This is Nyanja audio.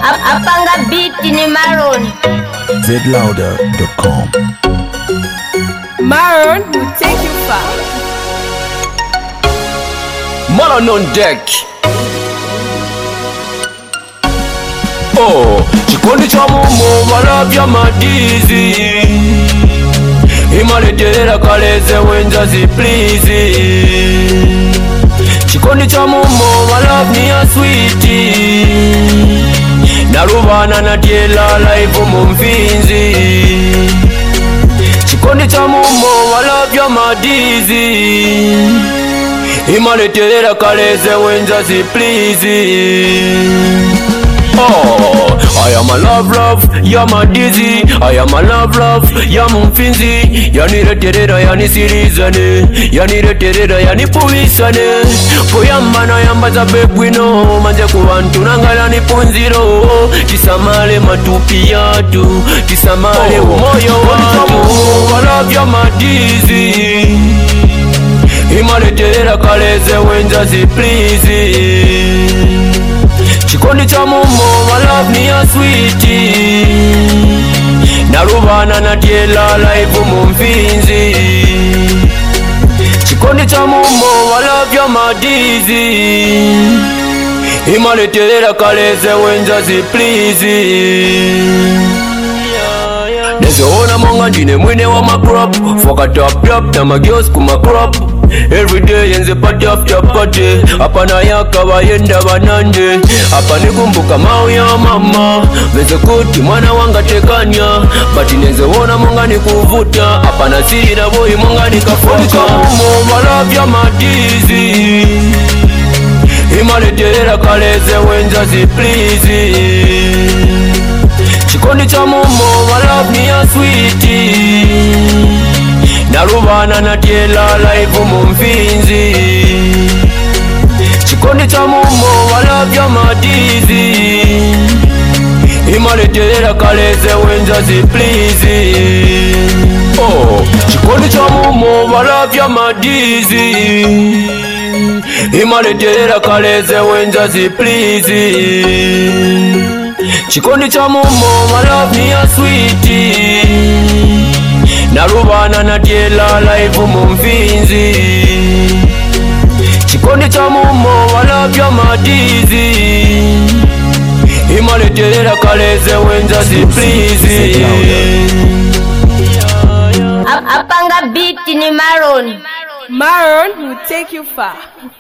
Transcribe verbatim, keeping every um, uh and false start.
Apanga beat ni Maroon. Z louder dot com. Maroon will take you far. Maroon on deck. Oh, chikondi cha mumo walavya madizi. Imaletelera kaleze wenjazi please. Chikondi cha mumo walavya ya sweetie. Narubana na tiela live mumfinzi. Chikondi cha mumo walavya madizi. Imaletelera kaleze wenjazi please. Oh, I am a love love, ya madizi. I am a love love, ya mumfinzi. Yani reterera, yani sirizane. Yani reterera, yani puvisane. Poyamba na yamba za bebwino. Manje kuwantu nangala ni punziro. Tisamale matupi yatu. Tisamale oh, umoyo watu. Wala ya madizi. Imaleterera kaleze wenjazi please. Chikondi cha mumo walove ni ya sweetie. Narubana na tiela live mumfinzi. Chikondi cha mumo walove ya madizi. Imaletelera kaleze wenjazi please. Nezeona monga ndine mwine wa macrop. Foka top top na magios kuma crop. Every day yenze party after party. Hapa na yaka bayenda banande. Hapa nikumbuka mau ya mama. Veze kuti mwana wanga tekanya. Bati nenze wona monga ni kuvuta. Hapa na siri na boy monga ni kafoka. Mumo walavya madizi. Imaletelera kaleze wenjazi please. Chikondi cha mumo walove ni ya sweetie. Narubana na tiela live mumfinzi. Chikondi cha mumo walove ya madizi. Imaletelera kaleze wenjazi please. Oh, chikondi cha mumo walove ya madizi. Imaletelera kaleze wenjazi please. Chikondi cha mumo walove ni ya sweetie. Narubana na tiela live mumfinzi. Chikondi cha mumo walove ya madizi. Imaletelera kaleze wenjazi please. Apanga beat ni Maroon. Maroon will take you far.